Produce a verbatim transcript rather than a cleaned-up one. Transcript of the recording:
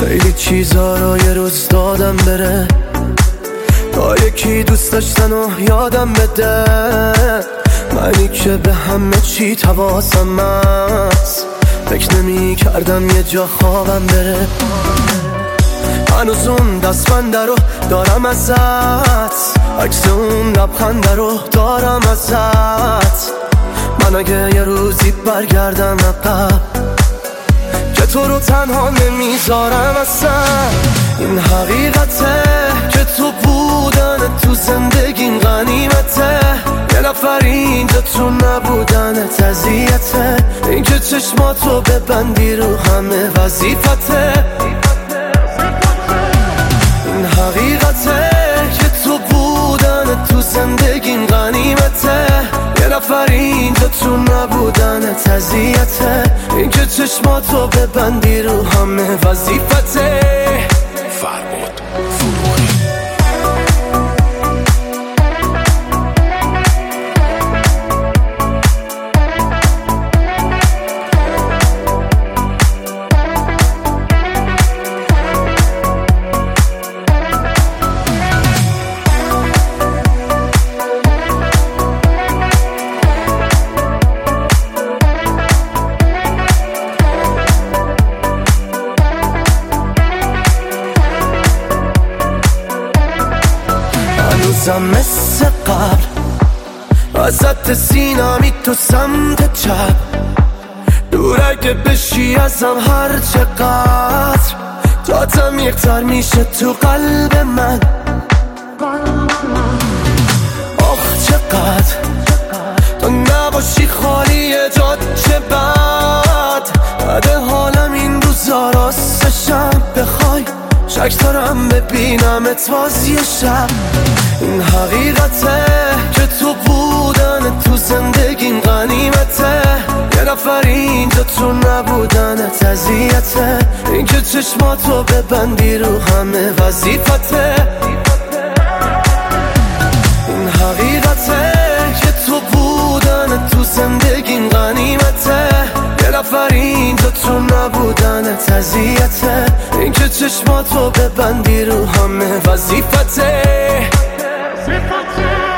خیلی چیزا رو یه روز دادم بره تا یکی دوست داشتن و یادم بده. منی که به همه چی حواسم هست، فکر نمی کردم یه جا خوابم بره. هنوز اون دستبنده رو دارم ازت، عکس اون لبخنده رو دارم ازت. من اگه یه روزی برگردم عقب که تو رو تنها نمیذارم اصلا. این حقیقته که تو بودن تو زندگیم غنیمته. یه نفر اینجا تو نبودن اذیته. این که چشماتو ببندی رو همه وظیفته. این حقیقته که تو بودن تو زندگیم غنیمته. یه نفر اینجا تو نبودن اذیته. این که چشماتو ببندی رو همه وظیفته. فرباد فروغی. هنوزم مثل قبل ازت سینمی تو سمت چپ. دور اگه بشی ازم هر چقدر جاتم یکتر میشه تو قلب من. آخ چقدر تو نباشی خالی جات چه بد. بده حالم این روزا راستشم بخوای شک دارم ببینمت بازی شب. این حقیقته که تو بودن تو زندگیم غنیمته. یه نفر اینجا تو نبودن اذیته. این که چشماتو ببندی رو همه وظیفته. این حقیقته که تو بودن تو زندگیم غنیمته. یه نفر اینجا تو نبودن اذیته. این که چشماتو ببندی رو همه وظیفته.